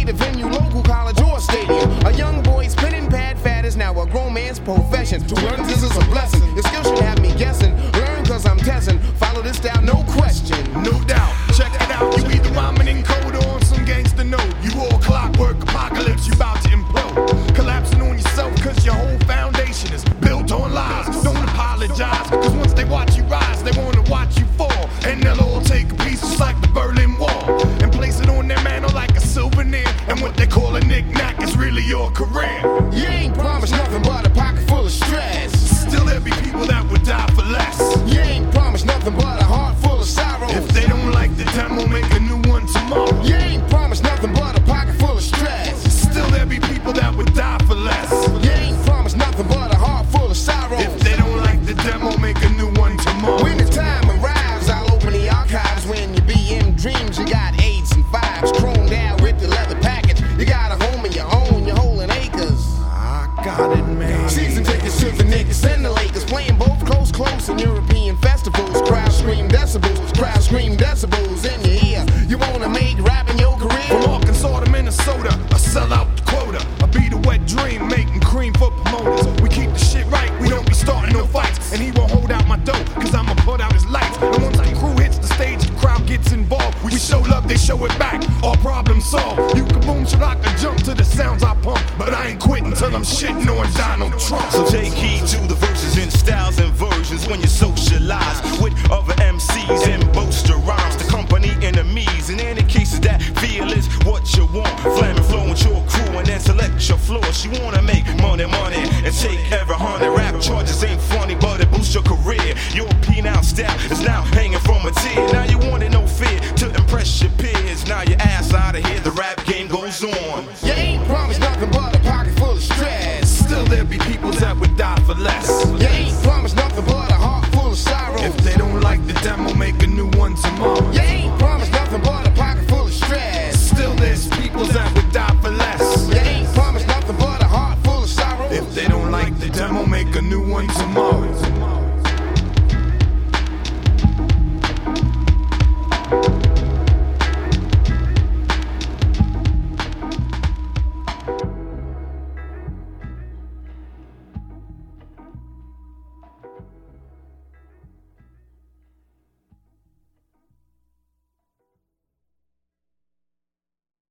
the venue, local college or stadium. A young boy spinning pad fat is now a grown man's profession. To learn this is a blessing. Your skill should have me guessing. Learn cause I'm testing. Follow this down, no question. No doubt, check it out. You either rhyming in code or on some gangster note. You all clockwork, apocalypse, you bout to implode. Collapsing on yourself cause your whole foundation is built on lies. Don't apologize, cause once they watch you rise, they wanna watch you fall. And they'll all take a piece just like the Berlin Wall and place it on their mantle like a souvenir. And what they call a knick-knack is really your career. You ain't promised nothing but a pocket full of stress. Still there be people that would die for less. You ain't promised nothing but a heart full of sorrow. If they don't like the demo, make a new one tomorrow. You ain't promised nothing but a pocket full of stress. Still there be people that would die for less. You ain't promised nothing but a heart full of sorrow. If they don't like the demo, make a new one tomorrow. When the time arrives, I'll open the archives. When you be in dreams, you got 8s and 5s, chromed out with the leather package. You got a home of your own, you're holding acres. I got it, man. Season tickets to the Knicks and the Lakers, playing both close in European festivals. Crowd scream decibels in your ear. You wanna make rapping your career? From Arkansas to Minnesota, I sell out the quota. I be the wet dream, making cream for promoters. We keep the shit right, we don't be starting no fights. And he won't hold out my dough, cause I'ma put out his lights. And once the crew hits the stage, the crowd gets involved. We show love, they show it back, all problems solved. You can boom, so I can jump to the sounds I pump. But I ain't quitting till I'm shitting on Donald Trump. So take heed to the verses in styles and versions when you socialize with other MCs and boast your rhymes to company enemies. In any cases that feel is what you want. Flamin' flow with your crew and then select your floor. She wanna make money and take every honey. Rap charges ain't funny, but it boosts your career. Your penile style is now hanging from a tear. Now you want it no fear to impress your peers. Now your ass out of here, the rap game goes on. You ain't promised nothing but a pocket full of stress. Still there be people that would die for less. You ain't promised nothing but a heart full of sorrow. If they don't like the demo, make a new one tomorrow.